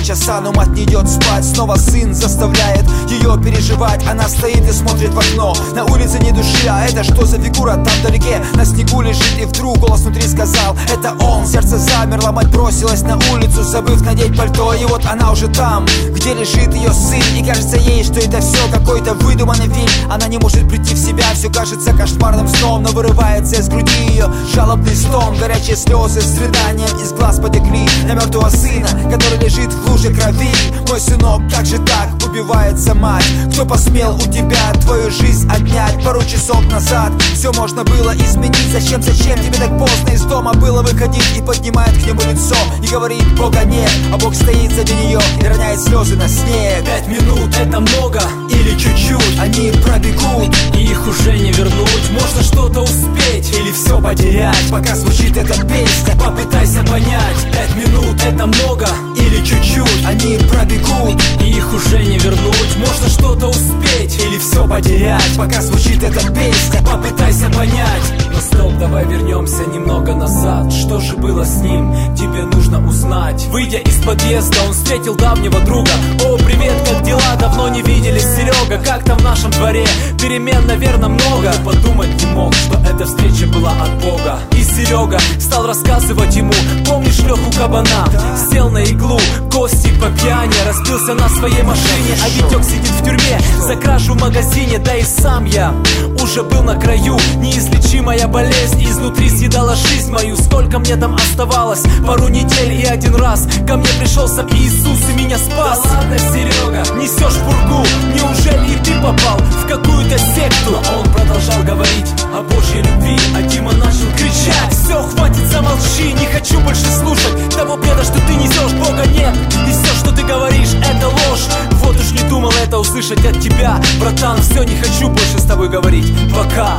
часа, но мать не идет спать. Снова сын заставляет ее переживать. Она стоит и смотрит в окно. На улице ни души, а это что за фигура там вдалеке? На снегу лежит, и вдруг голос внутри сказал: это он. Сердце замерло, мать бросилась на улицу, забыв надеть пальто. И вот она уже там, где лежит ее сын. И кажется ей, что это все какой-то выдуманный фильм. Она не может прийти в себя, все кажется кошмарным сном. Но вырывается из груди ее жалобный стон. Горячие слезы с рыданием из глаз потекли на мертвого сына, который лежит в луже крови. Мой сынок, как же так убивается мать? Кто посмел у тебя твою жизнь отнять? Пару часов назад все можно было изменить. Зачем тебе так поздно из дома было выходить? И поднимает к нему лицо и говорит: Бога нет, а Бог стоит сзади нее и роняет слезы на снег. 5 минут — это много или чуть-чуть? Они пробегут, и их уже не вернуть. Можно что-то успеть или все потерять, пока звучит эта песня. Попытайся понять. 5 минут — это много или чуть-чуть? Они пробегут, и их уже не вернуть. Можно что-то успеть или все потерять, пока звучит эта песня. Попытайся понять. Но стоп, давай вернемся немного назад. Что же было с ним? Тебе нужно узнать. Выйдя из подъезда, он встретил давнего друга. О, привет, как дела? Давно не виделись, Серега. Как там в нашем дворе? Перемен, наверное, много. Но подумать не мог, что эта встреча была от Бога. И Серега стал рассказывать ему: помнишь Леху Кабана? Сел на иглу, Костик по пьяни разбился на своей машине. А Витек сидит в тюрьме за кражу в магазине. Да и сам я уже был на краю. Неизлечимая болезнь изнутри съедала жизнь мою. Сколько мне там оставалось? Пару недель, и один раз ко мне пришел сам Иисус и меня спас. Да ладно, Серега, несешь пургу. Неужели и ты попал в какую-то секту? Но он продолжал говорить о Божьей любви, а Дима начал кричать: все, хватит, замолчи, не хочу больше слушать того бреда, что ты несешь. Бога нет, и все, что ты говоришь, это ложь. Вот уж не думал это услышать от тебя, братан. Все, не хочу больше с тобой говорить, пока.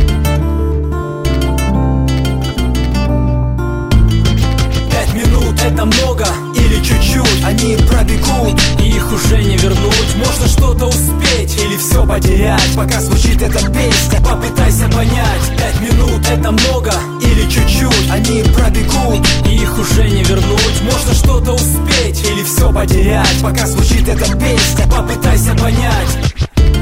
5 минут — это много или чуть-чуть? Они пробегут, и их уже не вернуть. Можно что-то успеть или все потерять, пока звучит эта песня. Попытайся понять. 5 минут — это много или чуть-чуть? Они пробегут, и их уже не вернуть. Можно что-то успеть или все потерять, пока звучит эта песня. Попытайся понять.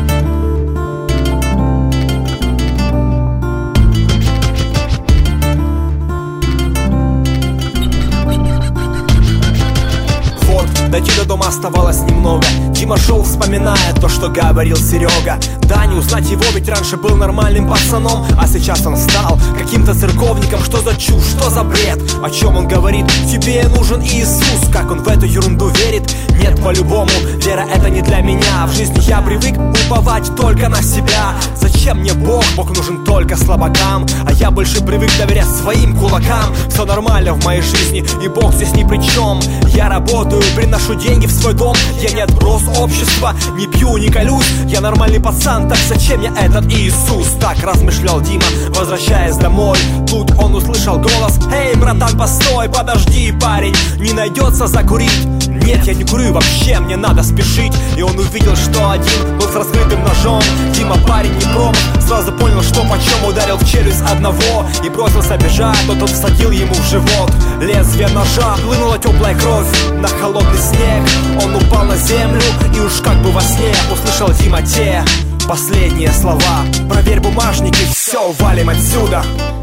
Дойти до дома оставалось немного. Дима шел, вспоминая то, что говорил Серега. Да, не узнать его, ведь раньше был нормальным пацаном, а сейчас он стал каким-то церковником. Что за чушь, что за бред? О чем он говорит? Тебе нужен Иисус. Как он в эту ерунду верит? Нет, по-любому, вера — это не для меня. В жизни я привык уповать только на себя. Зачем мне Бог? Бог нужен только слабакам. А я больше привык доверять своим кулакам. Все нормально в моей жизни, и Бог здесь ни при чем. Я работаю, приношу деньги в свой дом. Я не отброс общества, не пью, не колюсь. Я нормальный пацан, так зачем мне этот Иисус? Так размышлял Дима, возвращаясь домой. Тут он услышал голос: эй, братан, постой, подожди, парень, не найдется закурить? Нет, я не курю вообще, мне надо спешить. И он увидел, что один был с раскрытым ножом. Дима парень не промах, сразу понял, что почем. Ударил в челюсть одного и бросился бежать. Но тот всадил ему в живот лезвие ножа. Хлынула теплая кровь на холодный снег. Он упал на землю и уж как бы во сне услышал Дима те последние слова: проверь бумажники, все, валим отсюда.